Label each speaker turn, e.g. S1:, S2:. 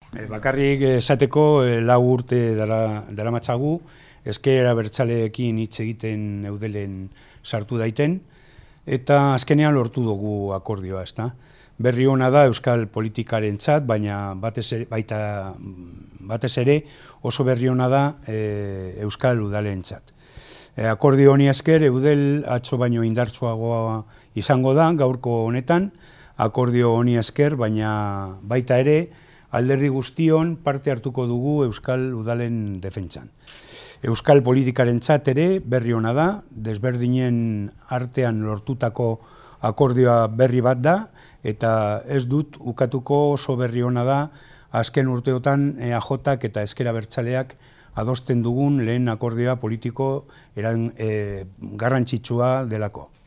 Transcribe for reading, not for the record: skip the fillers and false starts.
S1: Bakarrik esateko lau urte daramatzagu, Ezker Abertzaleekin hitz egiten eudelen sartu daiten, eta azkenean lortu dugu akordioa, ezta. Berri ona da euskal politikarentzat, baina batez ere oso berri ona da euskal udalentzat. Akordio honi esker eudel atzo baino indartsuagoa izango da gaurko honetan, akordio honi esker, baina baita ere alderdi guztion parte hartuko dugu euskal udalen defentsan. Euskal politikarentzat ere berri ona da, desberdinen artean lortutako akordioa berri bat da, eta ez dut ukatuko oso berri ona da, azken urteotan EAJak eta Ezker Abertzaleak adosten dugun lehen akordioa politiko garrantzitsua delako.